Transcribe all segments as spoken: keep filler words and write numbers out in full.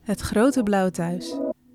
Het grote blauwe thuis.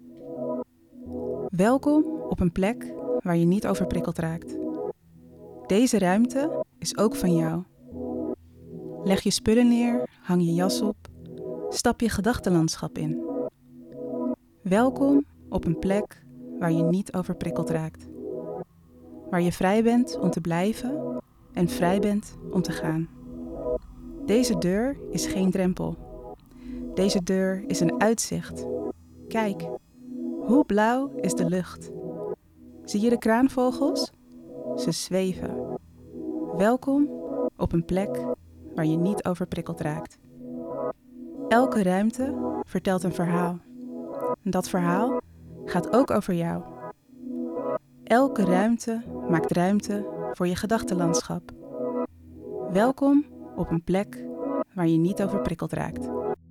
Welkom op een plek waar je niet overprikkeld raakt. Deze ruimte is ook van jou. Leg je spullen neer, hang je jas op, stap je gedachtenlandschap in. Welkom op een plek waar je niet overprikkeld raakt. Waar je vrij bent om te blijven en vrij bent om te gaan. Deze deur is geen drempel. Deze deur is een uitzicht. Kijk, hoe blauw is de lucht? Zie je de kraanvogels? Ze zweven. Welkom op een plek waar je niet overprikkeld raakt. Elke ruimte vertelt een verhaal. En dat verhaal gaat ook over jou. Elke ruimte maakt ruimte voor je gedachtenlandschap. Welkom op een plek waar je niet overprikkeld raakt.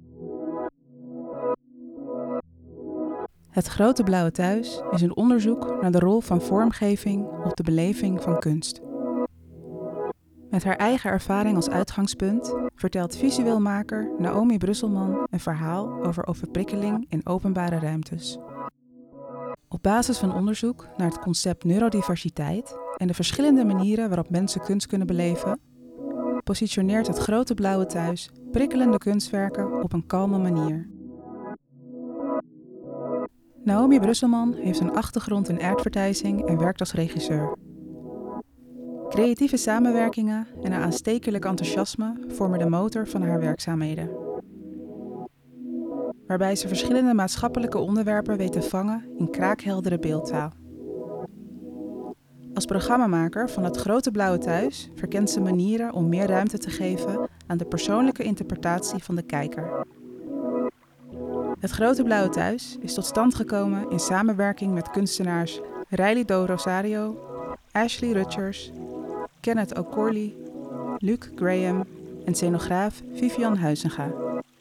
Het grote blauwe thuis is een onderzoek naar de rol van vormgeving op de beleving van kunst. Met haar eigen ervaring als uitgangspunt vertelt visueelmaker Naomi Brusselman een verhaal over overprikkeling in openbare ruimtes. Op basis van onderzoek naar het concept neurodiversiteit en de verschillende manieren waarop mensen kunst kunnen beleven, positioneert het grote blauwe thuis prikkelende kunstwerken op een kalme manier. Naomi Brusselman heeft een achtergrond in advertising en werkt als regisseur. Creatieve samenwerkingen en een aanstekelijk enthousiasme vormen de motor van haar werkzaamheden. Waarbij ze verschillende maatschappelijke onderwerpen weet te vangen in kraakheldere beeldtaal. Als programmamaker van het grote blauwe thuis verkent ze manieren om meer ruimte te geven aan de persoonlijke interpretatie van de kijker. Het grote blauwe thuis is tot stand gekomen in samenwerking met kunstenaars Riley Do Rosario, Ashley Rutgers, Kenneth O'Corley, Luke Graham en scenograaf Vivian Huizinga.